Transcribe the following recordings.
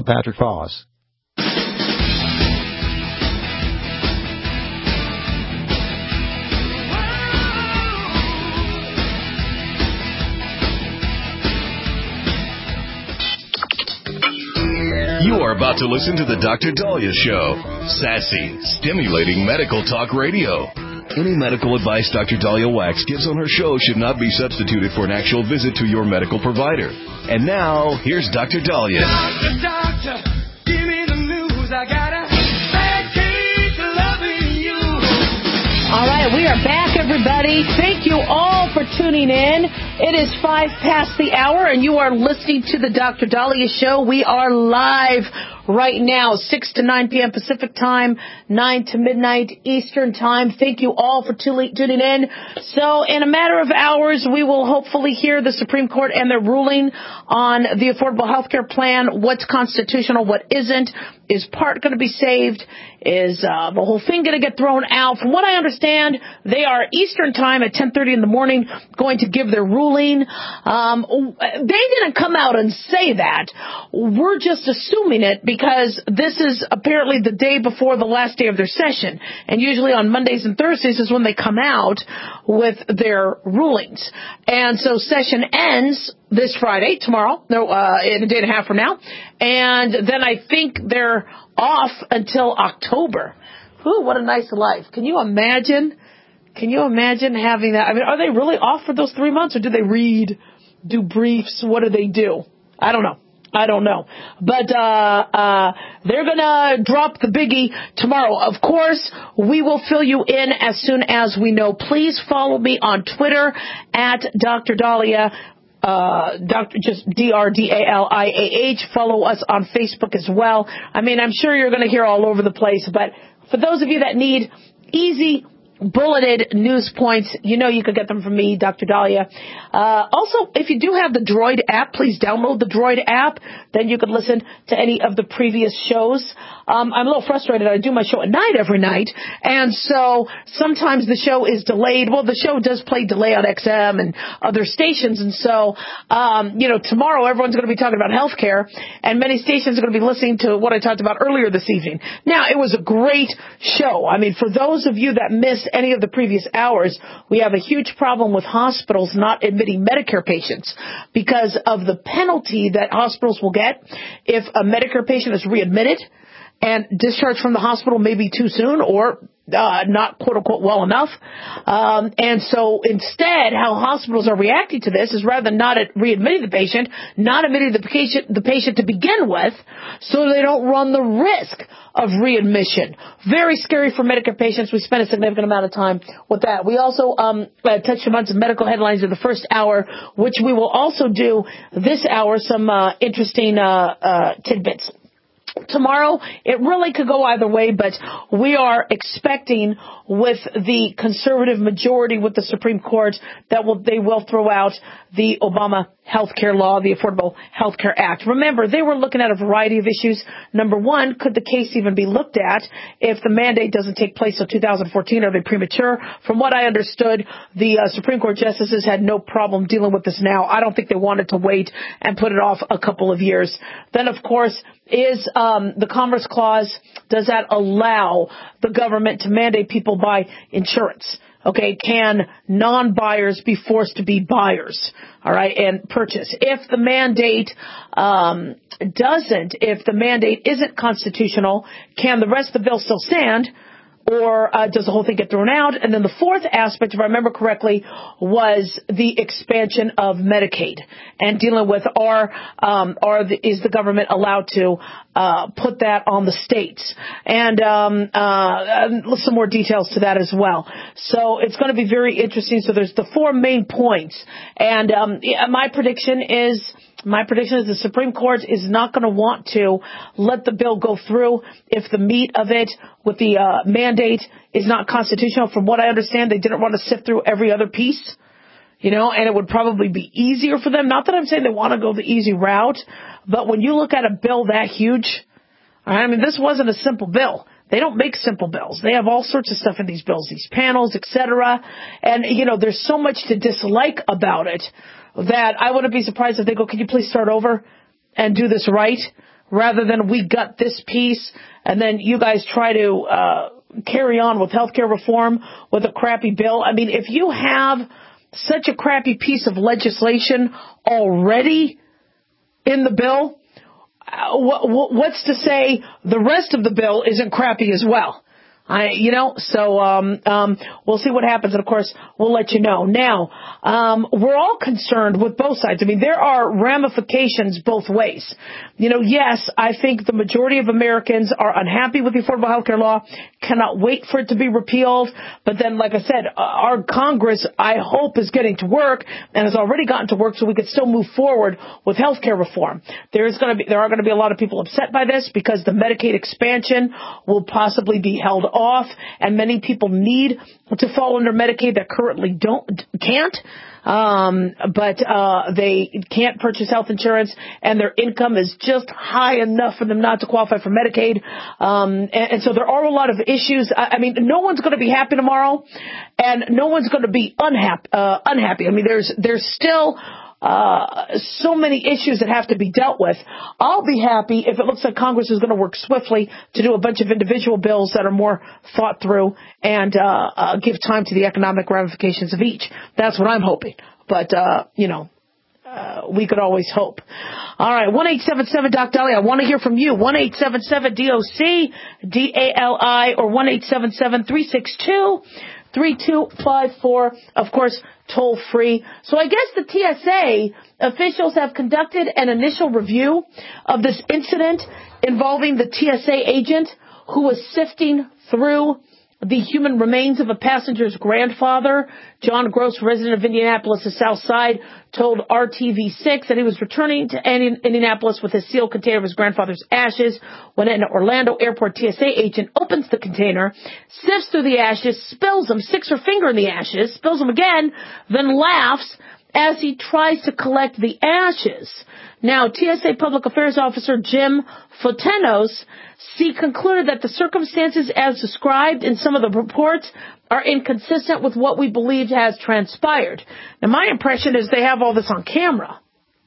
Patrick Foss. You are about to listen to the Dr. Daliah Show. Sassy, stimulating medical talk radio. Any medical advice Dr. Daliah Wax gives on her show should not be substituted for an actual visit to your medical provider. And now, here's Dr. Daliah. Doctor, give me the news. I got a bad case of loving you. All right, we are back, everybody. Thank you all for tuning in. It is 5 past the hour, and you are listening to the Dr. Daliah Show. We are live right now, 6 to 9 p.m. Pacific Time, 9 to midnight Eastern Time. Thank you all for tuning in. So in a matter of hours, we will hopefully hear the Supreme Court and their ruling on the Affordable Health Care Plan, what's constitutional, what isn't. Is part going to be saved? Is the whole thing going to get thrown out? From what I understand, they are Eastern Time at 10:30 in the morning going to give their ruling. They didn't come out and say that. We're just assuming it because this is apparently the day before the last day of their session. And usually on Mondays and Thursdays is when they come out with their rulings. And so session ends this Friday, tomorrow, in a day and a half from now. And then I think they're off until October. Ooh, what a nice life. Can you imagine? Can you imagine having that? I mean, are they really off for those 3 months, or do they read, do briefs? What do they do? I don't know. But they're going to drop the biggie tomorrow. Of course, we will fill you in as soon as we know. Please follow me on Twitter at Dr. Daliah. Just DRDALIAH. Follow us on Facebook as well. I mean, I'm sure you're going to hear all over the place, but for those of you that need easy bulleted news points, you know you could get them from me, Dr. Daliah. Also, if you do have the Droid app, please download the Droid app. Then you could listen to any of the previous shows. I'm a little frustrated. I do my show at night every night, and so sometimes the show is delayed. Well, the show does play delay on XM and other stations, and so, tomorrow everyone's going to be talking about healthcare, and many stations are going to be listening to what I talked about earlier this evening. Now, it was a great show. I mean, for those of you that missed any of the previous hours, we have a huge problem with hospitals not admitting Medicare patients because of the penalty that hospitals will get if a Medicare patient is readmitted and discharged from the hospital maybe too soon or not, quote unquote, well enough. And so instead, how hospitals are reacting to this is rather than not readmitting the patient, not admitting the patient to begin with, so they don't run the risk of readmission. Very scary for Medicare patients. We spent a significant amount of time with that. We also touched on some medical headlines in the first hour, which we will also do this hour, some interesting tidbits. Tomorrow, it really could go either way, but we are expecting with the conservative majority with the Supreme Court that they will throw out the Obama health care law, the Affordable Health Care Act. Remember, they were looking at a variety of issues. Number one, could the case even be looked at if the mandate doesn't take place until 2014? Are they premature? From what I understood, the Supreme Court justices had no problem dealing with this now. I don't think they wanted to wait and put it off a couple of years. Then, of course, is the Commerce Clause, does that allow the government to mandate people buy insurance? Okay, can non-buyers be forced to be buyers, all right, and purchase? If the mandate if the mandate isn't constitutional, can the rest of the bill still stand? Or does the whole thing get thrown out? And then the fourth aspect, if I remember correctly, was the expansion of Medicaid and dealing with is the government allowed to put that on the states? And some more details to that as well. So it's going to be very interesting. So there's the four main points. And my prediction is the Supreme Court is not going to want to let the bill go through if the meat of it with the mandate is not constitutional. From what I understand, they didn't want to sift through every other piece, and it would probably be easier for them. Not that I'm saying they want to go the easy route, but when you look at a bill that huge, I mean, this wasn't a simple bill. They don't make simple bills. They have all sorts of stuff in these bills, these panels, etc. And, there's so much to dislike about it that I wouldn't be surprised if they go, can you please start over and do this right rather than we gut this piece and then you guys try to carry on with healthcare reform with a crappy bill. I mean, if you have such a crappy piece of legislation already in the bill, what's to say the rest of the bill isn't crappy as well? So we'll see what happens. And of course, we'll let you know. Now, we're all concerned with both sides. I mean, there are ramifications both ways. Yes, I think the majority of Americans are unhappy with the Affordable Health Care law, cannot wait for it to be repealed. But then, like I said, our Congress, I hope, is getting to work and has already gotten to work so we could still move forward with health care reform. There are going to be a lot of people upset by this because the Medicaid expansion will possibly be held off, and many people need to fall under Medicaid that currently can't. But they can't purchase health insurance, and their income is just high enough for them not to qualify for Medicaid. And so there are a lot of issues. I mean, no one's going to be happy tomorrow, and no one's going to be unhappy. I mean, there's still so many issues that have to be dealt with. I'll be happy if it looks like Congress is going to work swiftly to do a bunch of individual bills that are more thought through and give time to the economic ramifications of each. That's what I'm hoping. But, we could always hope. All right, 1-877-DOC-DALI. I want to hear from you. 1-877-DOC-DALI or 1-877-362-3254. Of course, toll free. So I guess the TSA officials have conducted an initial review of this incident involving the TSA agent who was sifting through the human remains of a passenger's grandfather. John Gross, resident of Indianapolis' South Side, told RTV6 that he was returning to Indianapolis with a sealed container of his grandfather's ashes when an Orlando airport TSA agent opens the container, sifts through the ashes, spills them, sticks her finger in the ashes, spills them again, then laughs as he tries to collect the ashes. Now, TSA Public Affairs Officer Jim Fotenos concluded that the circumstances as described in some of the reports are inconsistent with what we believe has transpired. Now, my impression is they have all this on camera.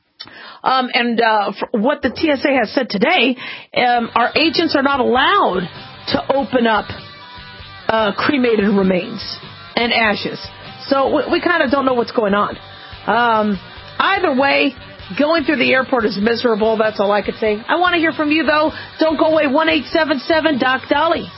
What the TSA has said today, our agents are not allowed to open up cremated remains and ashes. So we kind of don't know what's going on. Either way, going through the airport is miserable. That's all I could say. I want to hear from you, though. Don't go away. 1-877-DOC-DALI.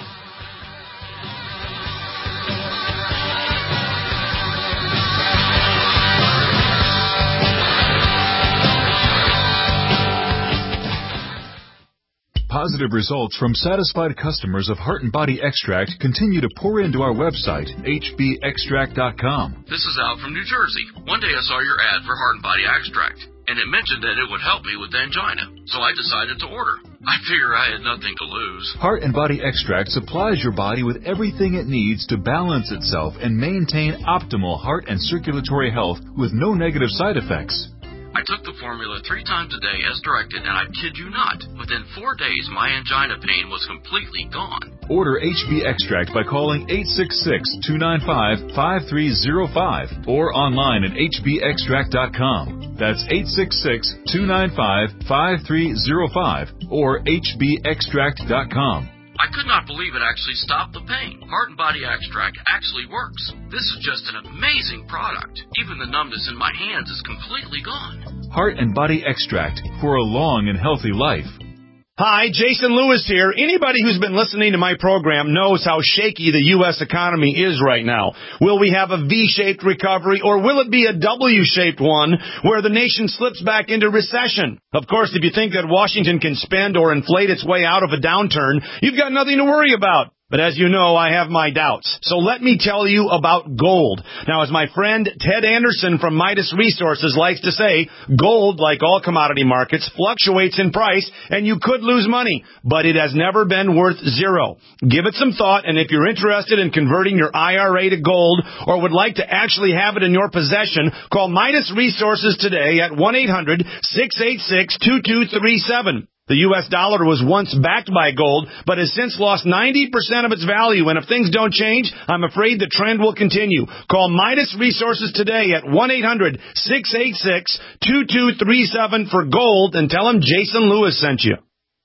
Positive results from satisfied customers of Heart and Body Extract continue to pour into our website, hbextract.com. This is Al from New Jersey. One day I saw your ad for Heart and Body Extract, and it mentioned that it would help me with angina, so I decided to order. I figure I had nothing to lose. Heart and Body Extract supplies your body with everything it needs to balance itself and maintain optimal heart and circulatory health with no negative side effects. I took the formula 3 times a day as directed, and I kid you not, within 4 days my angina pain was completely gone. Order HB Extract by calling 866-295-5305 or online at hbextract.com. That's 866-295-5305 or hbextract.com. I could not believe it actually stopped the pain. Heart and Body Extract actually works. This is just an amazing product. Even the numbness in my hands is completely gone. Heart and Body Extract for a long and healthy life. Hi, Jason Lewis here. Anybody who's been listening to my program knows how shaky the U.S. economy is right now. Will we have a V-shaped recovery, or will it be a W-shaped one where the nation slips back into recession? Of course, if you think that Washington can spend or inflate its way out of a downturn, you've got nothing to worry about. But as you know, I have my doubts. So let me tell you about gold. Now, as my friend Ted Anderson from Midas Resources likes to say, gold, like all commodity markets, fluctuates in price, and you could lose money, but it has never been worth zero. Give it some thought, and if you're interested in converting your IRA to gold or would like to actually have it in your possession, call Midas Resources today at 1-800-686-2237. The U.S. dollar was once backed by gold, but has since lost 90% of its value. And if things don't change, I'm afraid the trend will continue. Call Midas Resources today at 1-800-686-2237 for gold and tell them Jason Lewis sent you.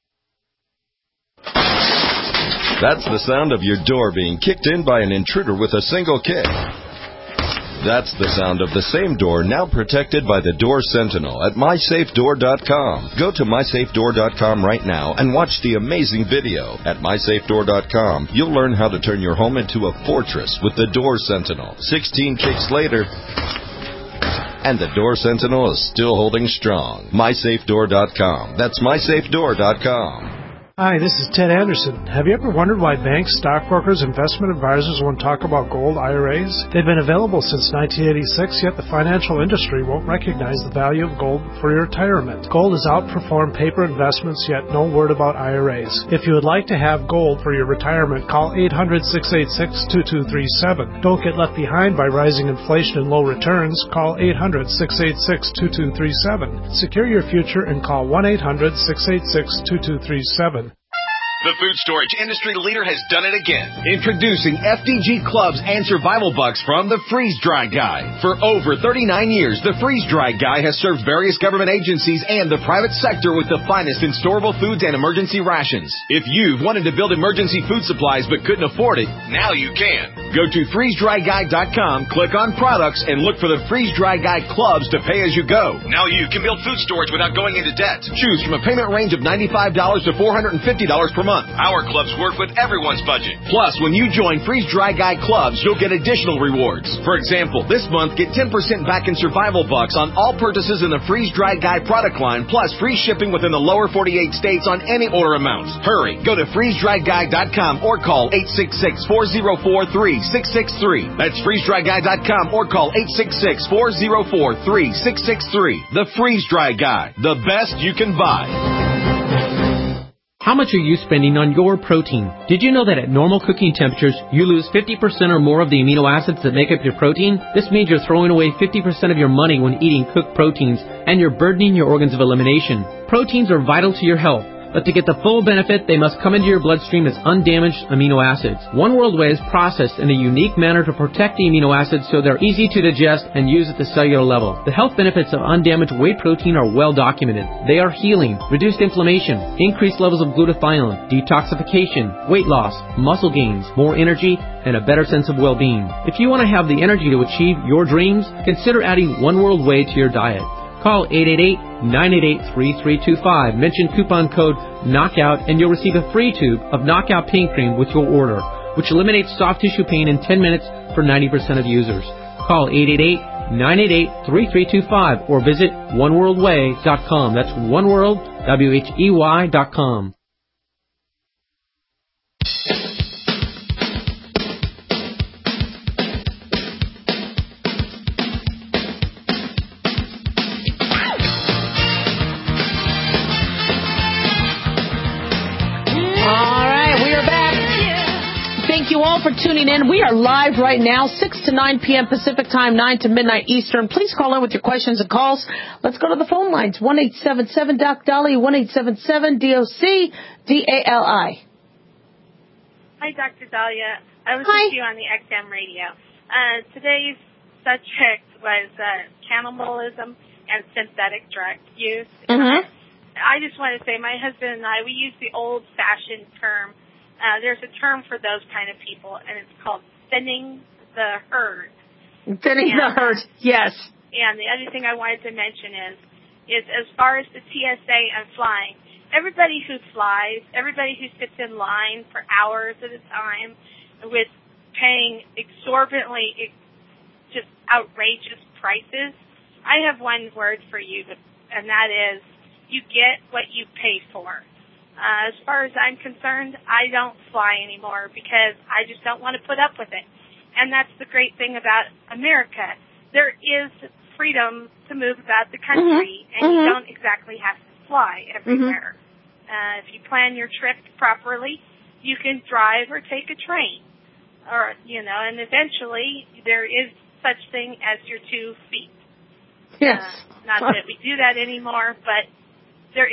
That's the sound of your door being kicked in by an intruder with a single kick. That's the sound of the same door now protected by the Door Sentinel at MySafeDoor.com. Go to MySafeDoor.com right now and watch the amazing video. At MySafeDoor.com, you'll learn how to turn your home into a fortress with the Door Sentinel. 16 kicks later, and the Door Sentinel is still holding strong. MySafeDoor.com. That's MySafeDoor.com. Hi, this is Ted Anderson. Have you ever wondered why banks, stockbrokers, investment advisors won't talk about gold IRAs? They've been available since 1986, yet the financial industry won't recognize the value of gold for your retirement. Gold has outperformed paper investments, yet no word about IRAs. If you would like to have gold for your retirement, call 800-686-2237. Don't get left behind by rising inflation and low returns. Call 800-686-2237. Secure your future and call 1-800-686-2237. The food storage industry leader has done it again. Introducing FDG Clubs and Survival Bucks from the Freeze Dry Guy. For over 39 years, the Freeze Dry Guy has served various government agencies and the private sector with the finest in storable foods and emergency rations. If you've wanted to build emergency food supplies but couldn't afford it, now you can. Go to freezedryguy.com, click on products, and look for the Freeze Dry Guy Clubs to pay as you go. Now you can build food storage without going into debt. Choose from a payment range of $95 to $450 per month. Our clubs work with everyone's budget. Plus, when you join Freeze Dry Guy Clubs, you'll get additional rewards. For example, this month, get 10% back in Survival Bucks on all purchases in the Freeze Dry Guy product line, plus free shipping within the lower 48 states on any order amount. Hurry, go to freezedryguy.com or call 866-404-3663. That's freezedryguy.com or call 866-404-3663. The Freeze Dry Guy, the best you can buy. How much are you spending on your protein? Did you know that at normal cooking temperatures, you lose 50% or more of the amino acids that make up your protein? This means you're throwing away 50% of your money when eating cooked proteins, and you're burdening your organs of elimination. Proteins are vital to your health, but to get the full benefit, they must come into your bloodstream as undamaged amino acids. One World Whey is processed in a unique manner to protect the amino acids so they're easy to digest and use at the cellular level. The health benefits of undamaged whey protein are well documented. They are healing, reduced inflammation, increased levels of glutathione, detoxification, weight loss, muscle gains, more energy, and a better sense of well-being. If you want to have the energy to achieve your dreams, consider adding One World Whey to your diet. Call 888-988-3325. Mention coupon code KNOCKOUT and you'll receive a free tube of Knockout Pain Cream with your order, which eliminates soft tissue pain in 10 minutes for 90% of users. Call 888-988-3325 or visit oneworldwhey.com. That's oneworld, WHEY.com. For tuning in. We are live right now, 6 to 9 p.m. Pacific Time, 9 to midnight Eastern. Please call in with your questions and calls. Let's go to the phone lines. 1-877-DOC-DALI, 1-877-DOC-DALI. Hi, Dr. Dahlia. I was with you on the XM radio. Today's subject was cannibalism and synthetic drug use. I just want to say my husband and I, we use the old-fashioned term. There's a term for those kind of people, and it's called thinning the herd. Thinning the herd, yes. And the other thing I wanted to mention is as far as the TSA and flying, everybody who flies, everybody who sits in line for hours at a time with paying exorbitantly, just outrageous prices, I have one word for you, and that is you get what you pay for. As far as I'm concerned, I don't fly anymore because I just don't want to put up with it. And that's the great thing about America. There is freedom to move about the country, and you don't exactly have to fly everywhere. If you plan your trip properly, you can drive or take a train. Or, and eventually there is such thing as your 2 feet. Yes. Not that we do that anymore, but there is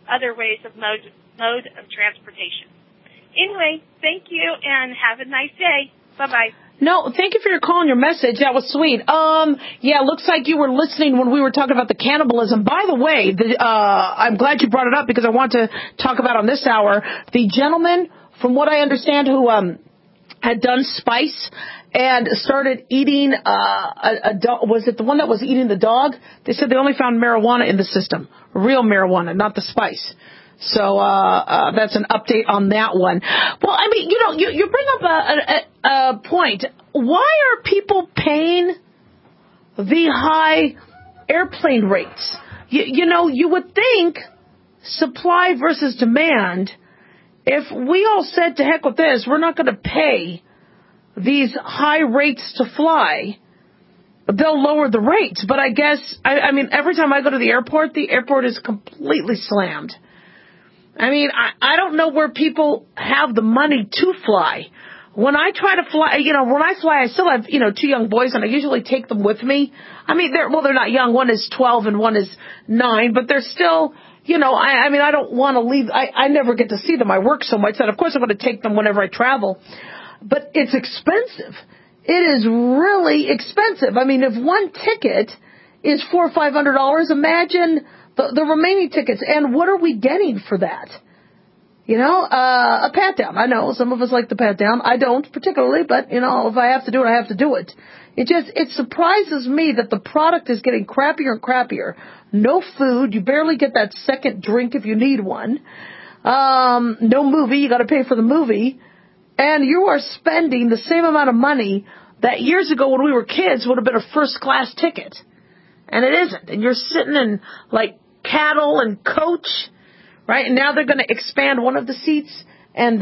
other ways of mode of transportation. Anyway, thank you and have a nice day. Bye-bye. No, thank you for your call and your message. That was sweet. Yeah, looks like you were listening when we were talking about the cannibalism. By the way, I'm glad you brought it up because I want to talk about on this hour the gentleman, from what I understand, who had done spice and started eating a dog. Was it the one that was eating the dog? They said they only found marijuana in the system, real marijuana, not the spice. So that's an update on that one. Well, I mean, you bring up a point. Why are people paying the high airplane rates? You would think supply versus demand. If we all said to heck with this, we're not going to pay these high rates to fly, they'll lower the rates. But I guess, I mean, every time I go to the airport is completely slammed. I mean, I don't know where people have the money to fly. When I try to fly, when I fly, I still have, 2 young boys, and I usually take them with me. I mean, they're not young. One is 12 and one is 9, but they're still, I mean, I don't want to leave. I never get to see them. I work so much that, of course, I'm going to take them whenever I travel. But it's expensive. It is really expensive. I mean, if one ticket is $400 or $500, imagine the remaining tickets. And what are we getting for that? A pat down. I know some of us like the pat down. I don't particularly, but, if I have to do it, I have to do it. It surprises me that the product is getting crappier and crappier. No food. You barely get that second drink if you need one. No movie. You got to pay for the movie. And you are spending the same amount of money that years ago when we were kids would have been a first class ticket. And it isn't. And you're sitting in like cattle and coach, right? And now they're going to expand one of the seats and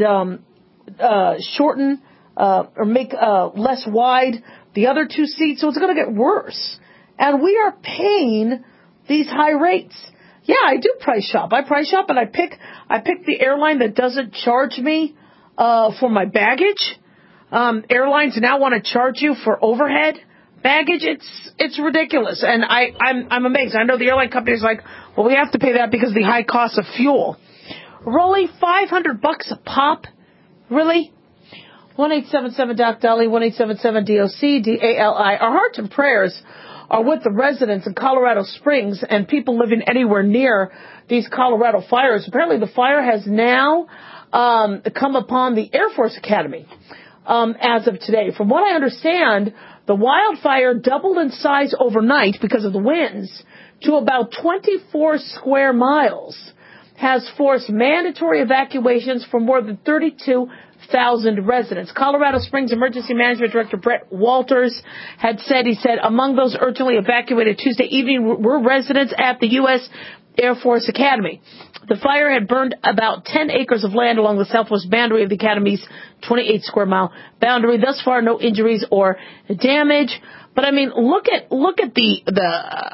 shorten or make less wide the other 2 seats. So it's going to get worse. And we are paying these high rates. Yeah, I do price shop. I price shop and I pick the airline that doesn't charge me for my baggage. Airlines now want to charge you for overhead baggage. It's ridiculous. And I'm amazed. I know the airline company is like, well, we have to pay that because of the high cost of fuel. Really? $500 a pop? Really? 1-877-DOC-DOLLY, 1-877-DOC-DALI. Our hearts and prayers are with the residents in Colorado Springs and people living anywhere near these Colorado fires. Apparently the fire has now come upon the Air Force Academy as of today. From what I understand, the wildfire doubled in size overnight because of the winds to about 24 square miles, has forced mandatory evacuations for more than 32,000 residents. Colorado Springs Emergency Management Director Brett Walters had said, among those urgently evacuated Tuesday evening were residents at the U.S. Air Force Academy. The fire had burned about 10 acres of land along the southwest boundary of the Academy's 28 square mile boundary. Thus far, no injuries or damage. But I mean, look at the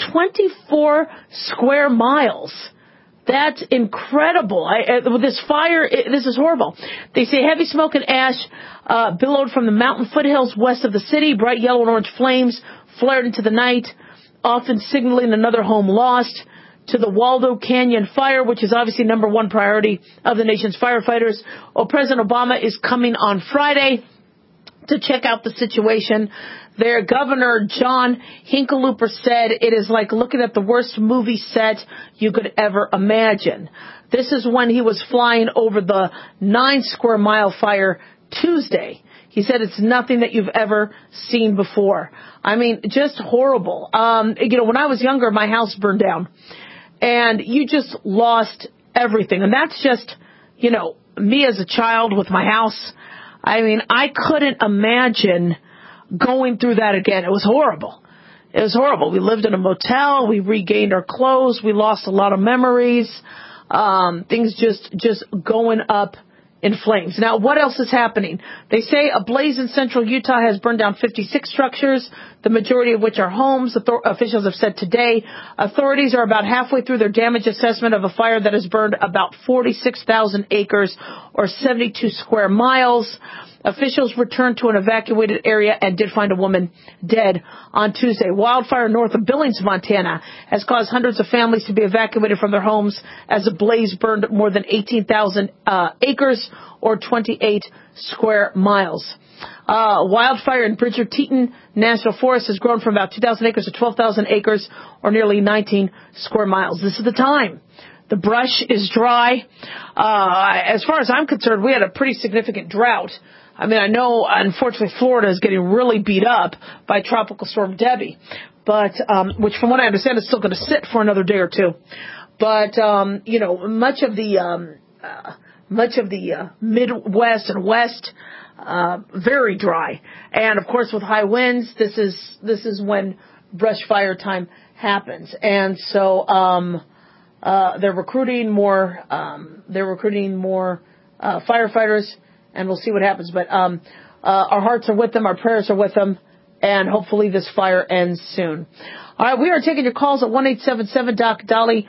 24 square miles. That's incredible. With this fire, this is horrible. They say heavy smoke and ash billowed from the mountain foothills west of the city. Bright yellow and orange flames flared into the night, often signaling another home lost to the Waldo Canyon fire, which is obviously number 1 priority of the nation's firefighters. Well, President Obama is coming on Friday to check out the situation. Their Governor John Hickenlooper said it is like looking at the worst movie set you could ever imagine. This is when he was flying over the 9 square mile fire Tuesday. He said it's nothing that you've ever seen before. I mean, just horrible. When I was younger, my house burned down. And you just lost everything. And that's just, me as a child with my house. I mean, I couldn't imagine going through that again. It was horrible. It was horrible. We lived in a motel. We regained our clothes. We lost a lot of memories. Things just going up in flames. Now, what else is happening? They say a blaze in central Utah has burned down 56 structures, the majority of which are homes. Officials have said today authorities are about halfway through their damage assessment of a fire that has burned about 46,000 acres or 72 square miles. Officials returned to an evacuated area and did find a woman dead on Tuesday. Wildfire north of Billings, Montana, has caused hundreds of families to be evacuated from their homes as a blaze burned more than 18,000 acres or 28 square miles. Wildfire in Bridger-Teton National Forest has grown from about 2,000 acres to 12,000 acres or nearly 19 square miles. This is the time. The brush is dry. As far as I'm concerned, we had a pretty significant drought. I mean, I know, unfortunately, Florida is getting really beat up by Tropical Storm Debbie, but which, from what I understand, is still going to sit for another day or two. But much of the Midwest and West, very dry, and of course, with high winds, this is when brush fire time happens, and so they're recruiting more firefighters. And we'll see what happens. But our hearts are with them. Our prayers are with them. And hopefully this fire ends soon. All right, we are taking your calls at 1-877-DOC-DOLLY,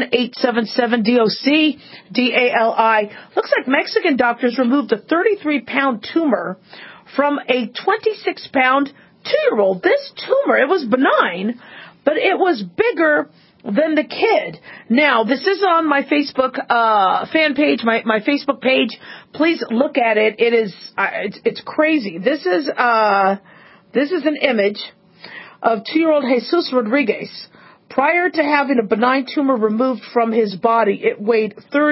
1-877-DOC-DALI. Looks like Mexican doctors removed a 33-pound tumor from a 26-pound 2-year-old. This tumor, it was benign, but it was bigger than the kid. Now, this is on my Facebook fan page, my Facebook page. Please look at it. It is it's crazy. This is an image of 2-year-old Jesus Rodriguez. Prior to having a benign tumor removed from his body, it weighed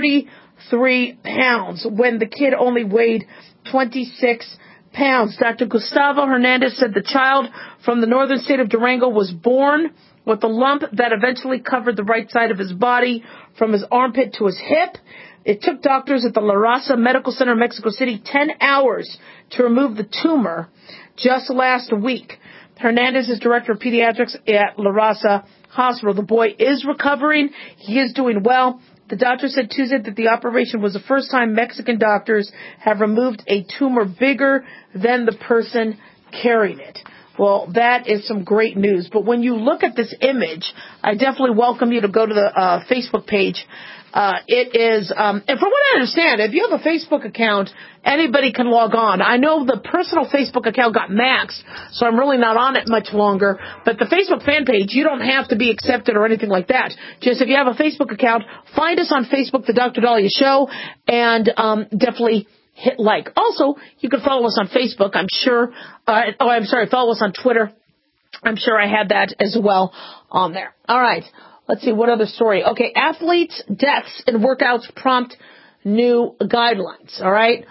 33 pounds when the kid only weighed 26 pounds. Dr. Gustavo Hernandez said the child from the northern state of Durango was born with a lump that eventually covered the right side of his body from his armpit to his hip. It took doctors at the La Raza Medical Center in Mexico City 10 hours to remove the tumor just last week. Hernandez is director of pediatrics at La Raza Hospital. The boy is recovering. He is doing well. The doctor said Tuesday that the operation was the first time Mexican doctors have removed a tumor bigger than the person carrying it. Well, that is some great news. But when you look at this image, I definitely welcome you to go to the Facebook page. It is, and from what I understand, if you have a Facebook account, anybody can log on. I know the personal Facebook account got maxed, so I'm really not on it much longer. But the Facebook fan page, you don't have to be accepted or anything like that. Just if you have a Facebook account, find us on Facebook, The Dr. Dahlia Show, and definitely hit like. Also, you can follow us on Facebook. I'm sure. Follow us on Twitter. I'm sure I had that as well on there. All right. Let's see, what other story? Okay, athletes' deaths in workouts prompt new guidelines, all right?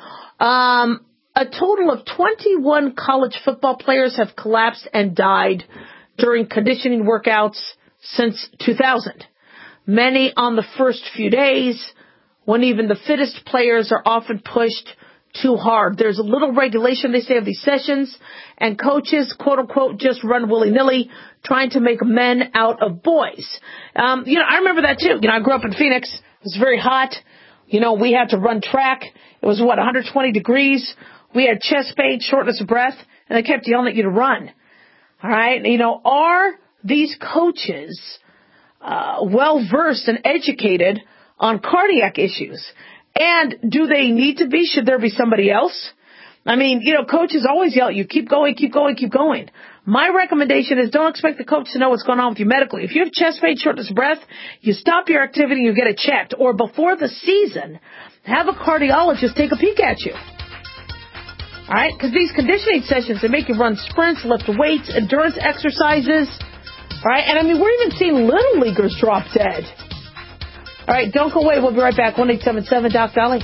A total of 21 college football players have collapsed and died during conditioning workouts since 2000. Many on the first few days, when even the fittest players are often pushed too hard. There's a little regulation, they say, of these sessions, and coaches, quote-unquote, just run willy-nilly, trying to make men out of boys. I remember that, too. I grew up in Phoenix. It was very hot. We had to run track. It was, 120 degrees. We had chest pain, shortness of breath, and they kept yelling at you to run. All right? Are these coaches well-versed and educated on cardiac issues? And do they need to be? Should there be somebody else? I mean, coaches always yell at you, keep going, keep going, keep going. My recommendation is don't expect the coach to know what's going on with you medically. If you have chest pain, shortness of breath, you stop your activity and you get it checked. Or before the season, have a cardiologist take a peek at you. All right? Because these conditioning sessions, they make you run sprints, lift weights, endurance exercises. All right? And, we're even seeing little leaguers drop dead. All right, don't go away. We'll be right back. 1-877-DOC-DOLLY.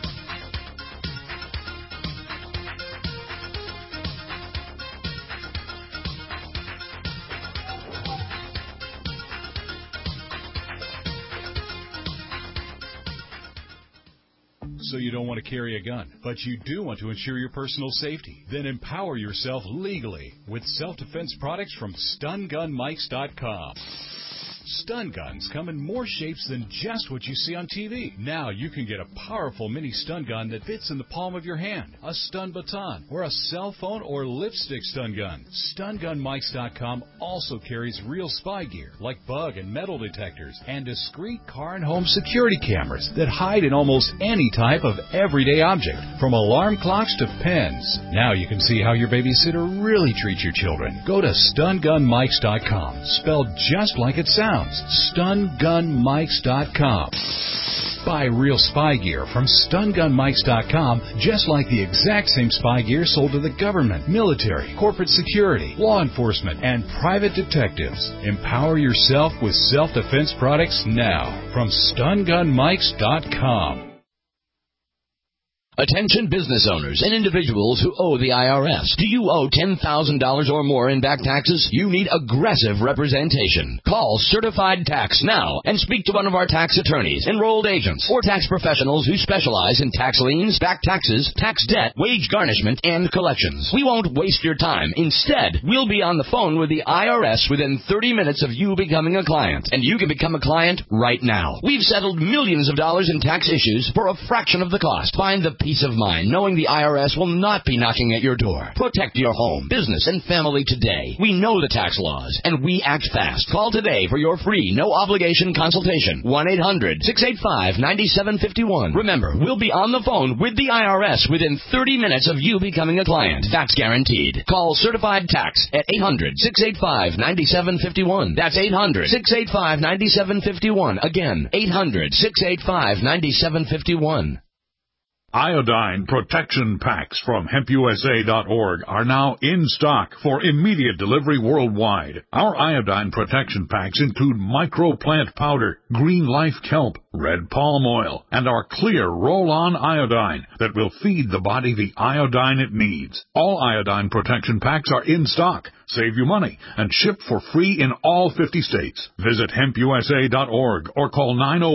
So you don't want to carry a gun, but you do want to ensure your personal safety. Then empower yourself legally with self-defense products from StunGunMikes.com. Stun guns come in more shapes than just what you see on TV. Now you can get a powerful mini stun gun that fits in the palm of your hand, a stun baton, or a cell phone or lipstick stun gun. StunGunMikes.com also carries real spy gear like bug and metal detectors and discreet car and home security cameras that hide in almost any type of everyday object, from alarm clocks to pens. Now you can see how your babysitter really treats your children. Go to StunGunMikes.com, spelled just like it sounds. StunGunMikes.com. Buy real spy gear from StunGunMikes.com, just like the exact same spy gear sold to the government, military, corporate security, law enforcement, and private detectives. Empower yourself with self-defense products now from StunGunMikes.com. Attention business owners and individuals who owe the IRS. Do you owe $10,000 or more in back taxes? You need aggressive representation. Call Certified Tax now and speak to one of our tax attorneys, enrolled agents, or tax professionals who specialize in tax liens, back taxes, tax debt, wage garnishment, and collections. We won't waste your time. Instead, we'll be on the phone with the IRS within 30 minutes of you becoming a client. And you can become a client right now. We've settled millions of dollars in tax issues for a fraction of the cost. Find the peace of mind knowing the IRS will not be knocking at your door. Protect your home, business, and family today. We know the tax laws, and we act fast. Call today for your free, no-obligation consultation. 1-800-685-9751. Remember, we'll be on the phone with the IRS within 30 minutes of you becoming a client. That's guaranteed. Call Certified Tax at 800-685-9751. That's 800-685-9751. Again, 800-685-9751. Iodine protection packs from HempUSA.org are now in stock for immediate delivery worldwide. Our iodine protection packs include microplant powder, green life kelp, red palm oil, and our clear roll-on iodine that will feed the body the iodine it needs. All iodine protection packs are in stock, save you money, and ship for free in all 50 states. Visit HempUSA.org or call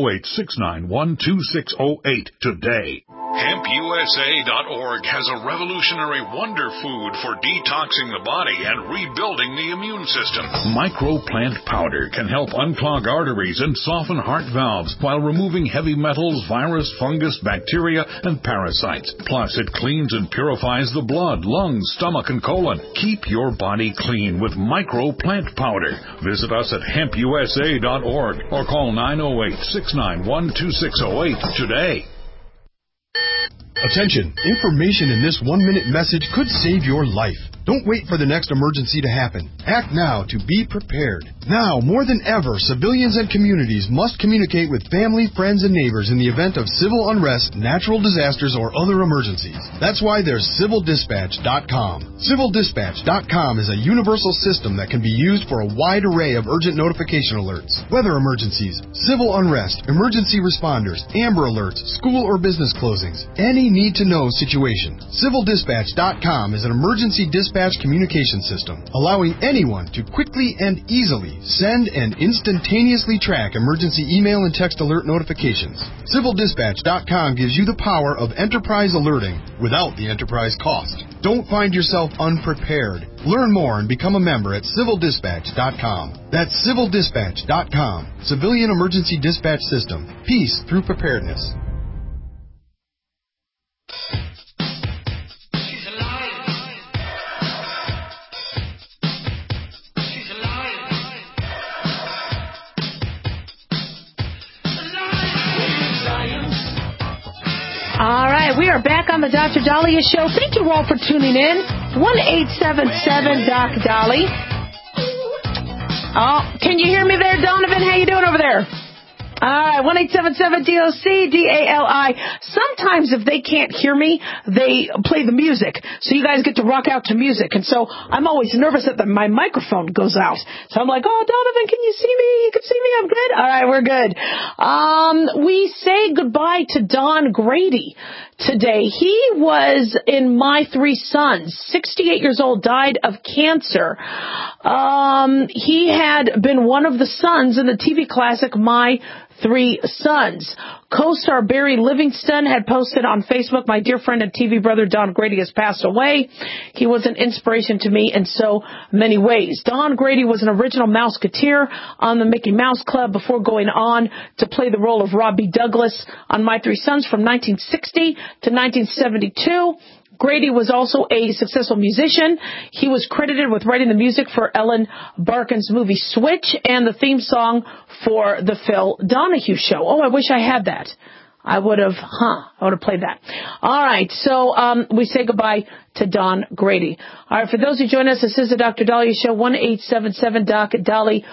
908-691-2608 today. HempUSA.org has a revolutionary wonder food for detoxing the body and rebuilding the immune system. Microplant powder can help unclog arteries and soften heart valves while removing heavy metals, virus, fungus, bacteria, and parasites. Plus, it cleans and purifies the blood, lungs, stomach, and colon. Keep your body clean with Microplant powder. Visit us at HempUSA.org or call 908-691-2608 today. Attention! Information in this 1-minute message could save your life. Don't wait for the next emergency to happen. Act now to be prepared. Now, more than ever, civilians and communities must communicate with family, friends, and neighbors in the event of civil unrest, natural disasters, or other emergencies. That's why there's CivilDispatch.com. CivilDispatch.com is a universal system that can be used for a wide array of urgent notification alerts. Weather emergencies, civil unrest, emergency responders, Amber Alerts, school or business closings, any need-to-know situation. CivilDispatch.com is an emergency dispatch communication system, allowing anyone to quickly and easily send and instantaneously track emergency email and text alert notifications. CivilDispatch.com gives you the power of enterprise alerting without the enterprise cost. Don't find yourself unprepared. Learn more and become a member at CivilDispatch.com. That's CivilDispatch.com. Civilian Emergency Dispatch System. Peace through preparedness. All right, we are back on the Dr. Daliah Show. Thank you all for tuning in. 1-877-DOC-DOLLY. Oh, can you hear me there, Donovan? How you doing over there? All right, 1-877-DOC-DALI. Sometimes if they can't hear me, they play the music. So you guys get to rock out to music. And so I'm always nervous that my microphone goes out. So I'm like, oh, Donovan, can you see me? You can see me? I'm good? All right, we're good. We say goodbye to Don Grady today. He was in My Three Sons, 68 years old, died of cancer. He had been one of the sons in the TV classic My 3 sons. Co-star Barry Livingston had posted on Facebook, "My dear friend and TV brother Don Grady has passed away. He was an inspiration to me in so many ways." Don Grady was an original Mouseketeer on the Mickey Mouse Club before going on to play the role of Robbie Douglas on My 3 Sons from 1960 to 1972. Grady was also a successful musician. He was credited with writing the music for Ellen Barkin's movie Switch and the theme song for the Phil Donahue Show. Oh, I wish I had that. I would have played that. All right, so we say goodbye to Don Grady. All right, for those who join us, this is the Dr. Dahlia Show, 1-877-DOC-DALI,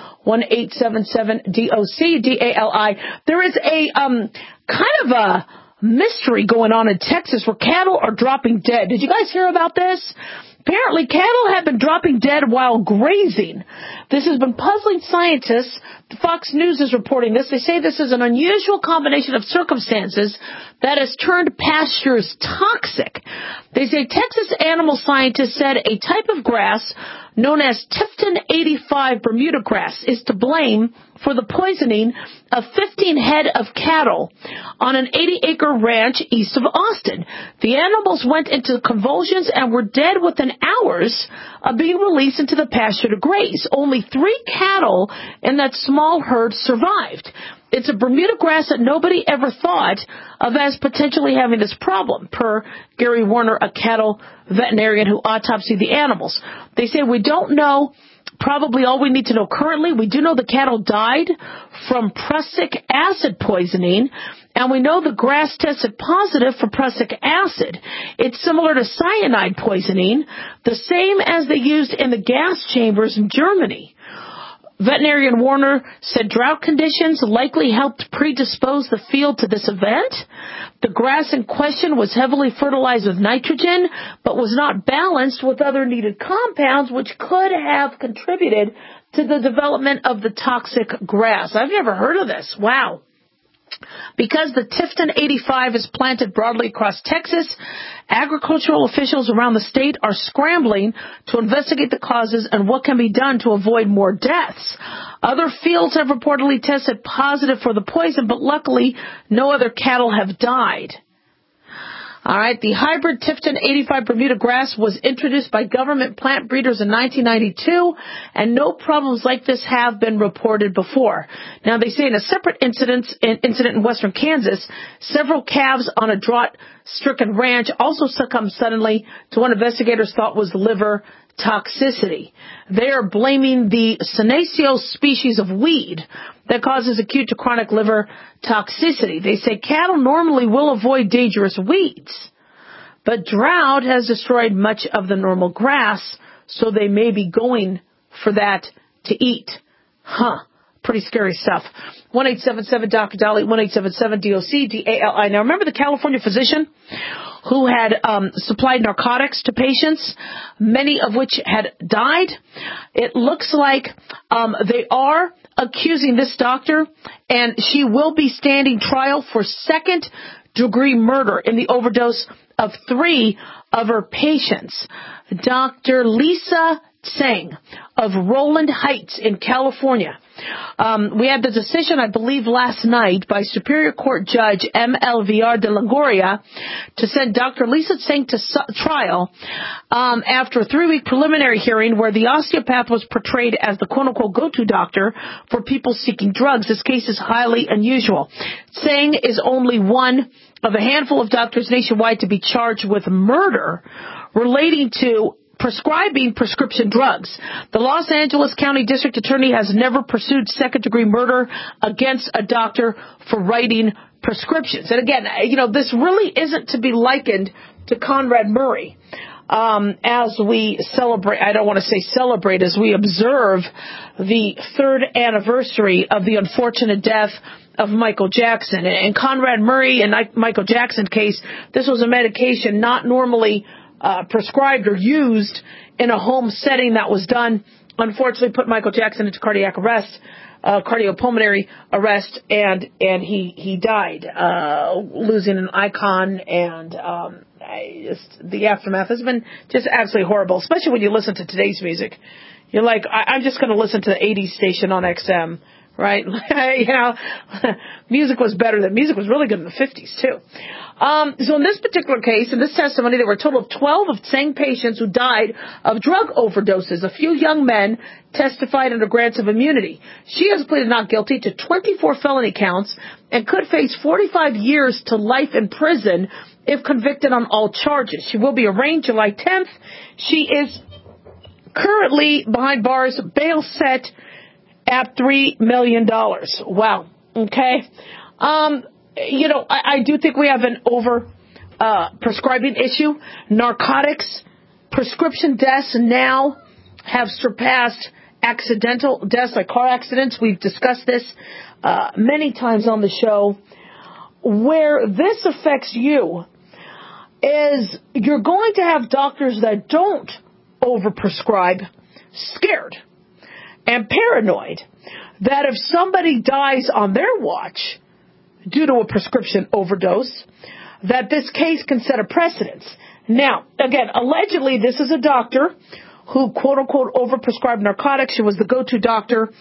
1-877-DOC-DALI. There is a kind of a mystery going on in Texas where cattle are dropping dead. Did you guys hear about this? Apparently, cattle have been dropping dead while grazing. This has been puzzling scientists. Fox News is reporting this. They say this is an unusual combination of circumstances that has turned pastures toxic. They say Texas animal scientists said a type of grass known as Tifton 85 Bermuda grass is to blame for the poisoning of 15 head of cattle on an 80-acre ranch east of Austin. The animals went into convulsions and were dead within hours of being released into the pasture to graze. Only 3 cattle in that small herd survived. It's a Bermuda grass that nobody ever thought of as potentially having this problem, per Gary Warner, a cattle veterinarian who autopsied the animals. They say we don't know probably all we need to know currently. We do know the cattle died from prussic acid poisoning, and we know the grass tested positive for prussic acid. It's similar to cyanide poisoning, the same as they used in the gas chambers in Germany. Veterinarian Warner said drought conditions likely helped predispose the field to this event. The grass in question was heavily fertilized with nitrogen, but was not balanced with other needed compounds, which could have contributed to the development of the toxic grass. I've never heard of this. Wow. Because the Tifton 85 is planted broadly across Texas, agricultural officials around the state are scrambling to investigate the causes and what can be done to avoid more deaths. Other fields have reportedly tested positive for the poison, but luckily no other cattle have died. All right, the hybrid Tifton 85 Bermuda grass was introduced by government plant breeders in 1992, and no problems like this have been reported before. Now, they say in a separate incident in western Kansas, several calves on a drought-stricken ranch also succumbed suddenly to what investigators thought was liver toxicity. They are blaming the Senecio species of weed that causes acute to chronic liver toxicity. They say cattle normally will avoid dangerous weeds, but drought has destroyed much of the normal grass, so they may be going for that to eat. Pretty scary stuff. 1-877-DOC-DALI, 1-877-DOC-DALI. Now, remember the California physician who had supplied narcotics to patients, many of which had died? It looks like they are accusing this doctor, and she will be standing trial for second-degree murder in the overdose of 3 of her patients. Dr. Lisa Tseng of Roland Heights in California. We had the decision, I believe, last night by Superior Court Judge M.L. Villar de Longoria to send Dr. Lisa Tseng to trial after a 3-week preliminary hearing where the osteopath was portrayed as the quote-unquote go-to doctor for people seeking drugs. This case is highly unusual. Tseng is only one of a handful of doctors nationwide to be charged with murder relating to prescribing prescription drugs. The Los Angeles County District Attorney has never pursued second-degree murder against a doctor for writing prescriptions. And again, this really isn't to be likened to Conrad Murray. As we celebrate, I don't want to say celebrate, as we observe the 3rd anniversary of the unfortunate death of Michael Jackson. In Conrad Murray and Michael Jackson case, this was a medication not normally prescribed or used in a home setting that was done, unfortunately put Michael Jackson into cardiac arrest, cardiopulmonary arrest, and he died, losing an icon, and the aftermath has been just absolutely horrible, especially when you listen to today's music. You're like, I'm just going to listen to the 80s station on XM right? Music was better than music was really good in the 50s too. So in this particular case, in this testimony, there were a total of 12 of same patients who died of drug overdoses. A few young men testified under grants of immunity. She has pleaded not guilty to 24 felony counts and could face 45 years to life in prison if convicted on all charges. She will be arraigned July 10th. She is currently behind bars, bail set at $3 million. Wow. Okay. I do think we have an prescribing issue. Narcotics, prescription deaths now have surpassed accidental deaths like car accidents. We've discussed this many times on the show. Where this affects you is you're going to have doctors that don't overprescribe, scared and paranoid that if somebody dies on their watch due to a prescription overdose, that this case can set a precedence. Now, again, allegedly, this is a doctor who, quote-unquote, overprescribed narcotics. She was the go-to doctor,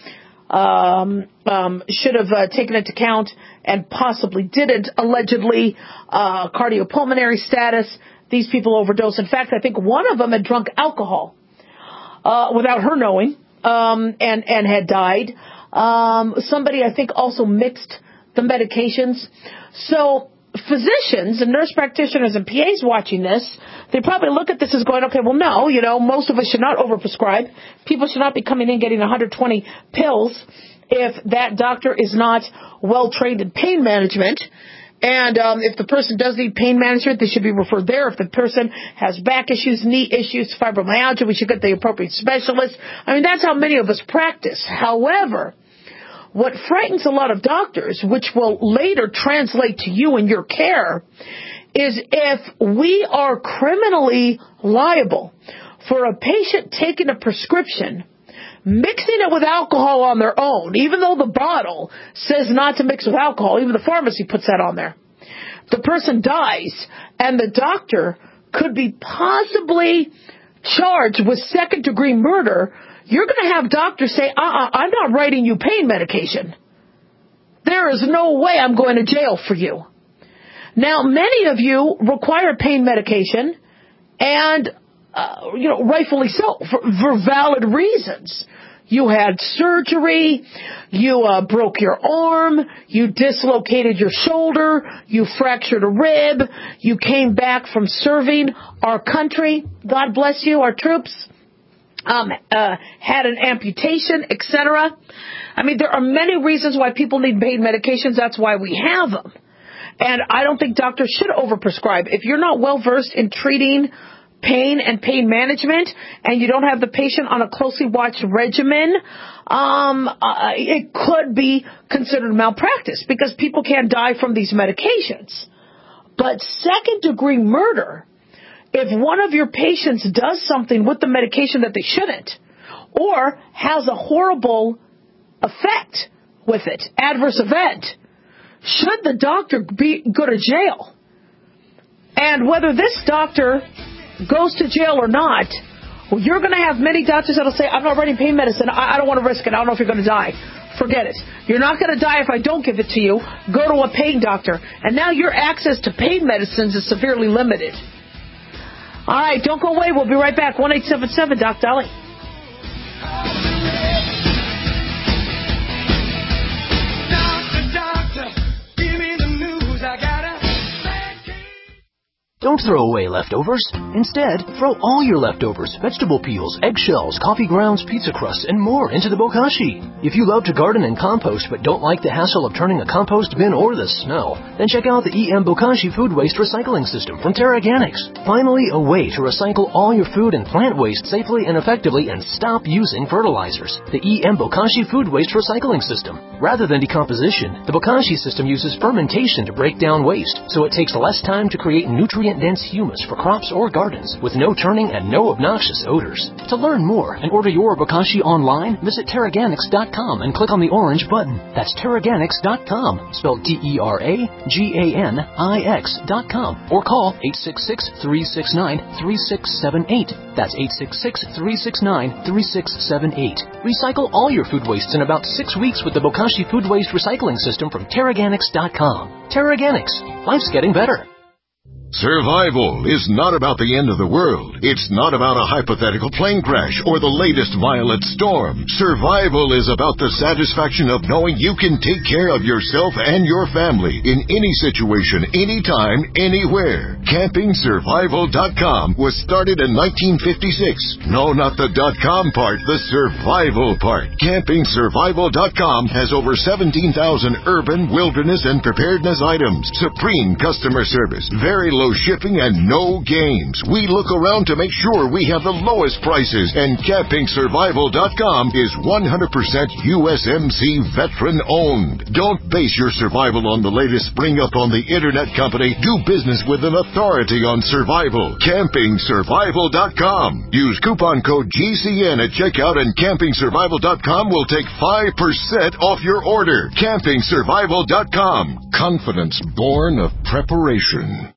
should have taken into account and possibly didn't, allegedly, cardiopulmonary status. These people overdose. In fact, I think one of them had drunk alcohol without her knowing and had died. Somebody, I think, also mixed the medications. So physicians and nurse practitioners and PAs watching this, they probably look at this as going, okay, well, no, most of us should not overprescribe. People should not be coming in getting 120 pills if that doctor is not well-trained in pain management. And if the person does need pain management, they should be referred there. If the person has back issues, knee issues, fibromyalgia, we should get the appropriate specialist. I mean, that's how many of us practice. However, what frightens a lot of doctors, which will later translate to you in your care, is if we are criminally liable for a patient taking a prescription, mixing it with alcohol on their own, even though the bottle says not to mix with alcohol, even the pharmacy puts that on there. The person dies, and the doctor could be possibly charged with second-degree murder. You're going to have doctors say, I'm not writing you pain medication. There is no way I'm going to jail for you. Now, many of you require pain medication, and, rightfully so, for valid reasons. You had surgery, you broke your arm, you dislocated your shoulder, you fractured a rib, you came back from serving our country, God bless you, our troops, had an amputation, etc. I mean, there are many reasons why people need pain medications. That's why we have them. And I don't think doctors should overprescribe. If you're not well-versed in treating pain and pain management, and you don't have the patient on a closely watched regimen, it could be considered malpractice because people can die from these medications. But second-degree murder, if one of your patients does something with the medication that they shouldn't, or has a horrible effect with it, adverse event, should the doctor go to jail? And whether this doctor goes to jail or not, you're going to have many doctors that will say, I'm not writing pain medicine. I don't want to risk it. I don't know if you're going to die. Forget it. You're not going to die if I don't give it to you. Go to a pain doctor. And now your access to pain medicines is severely limited. All right, don't go away. We'll be right back. 1-877 Doc Dolly. Don't throw away leftovers. Instead, throw all your leftovers, vegetable peels, eggshells, coffee grounds, pizza crusts, and more into the bokashi. If you love to garden and compost but don't like the hassle of turning a compost bin or the smell, then check out the EM Bokashi Food Waste Recycling System from Terraganics. Finally, a way to recycle all your food and plant waste safely and effectively and stop using fertilizers. The EM Bokashi Food Waste Recycling System. Rather than decomposition, the Bokashi system uses fermentation to break down waste, so it takes less time to create nutrient nutrient-dense humus for crops or gardens with no turning and no obnoxious odors. To learn more and order your Bokashi online, visit Terraganics.com and click on the orange button. That's Terraganics.com, spelled Terraganix.com, or call 866-369-3678. That's 866-369-3678. Recycle all your food wastes in about 6 weeks with the Bokashi Food Waste Recycling System from Terraganics.com. Terraganics. Life's getting better. Survival is not about the end of the world. It's not about a hypothetical plane crash or the latest violent storm. Survival is about the satisfaction of knowing you can take care of yourself and your family in any situation, anytime, anywhere. CampingSurvival.com was started in 1956. No, not the .com part, the survival part. CampingSurvival.com has over 17,000 urban, wilderness, and preparedness items. Supreme customer service, very low shipping, and no games. We look around to make sure we have the lowest prices, and CampingSurvival.com is 100% USMC veteran-owned. Don't base your survival on the latest spring-up on the internet company. Do business with an authority on survival. CampingSurvival.com. Use coupon code GCN at checkout, and CampingSurvival.com will take 5% off your order. CampingSurvival.com. Confidence born of preparation.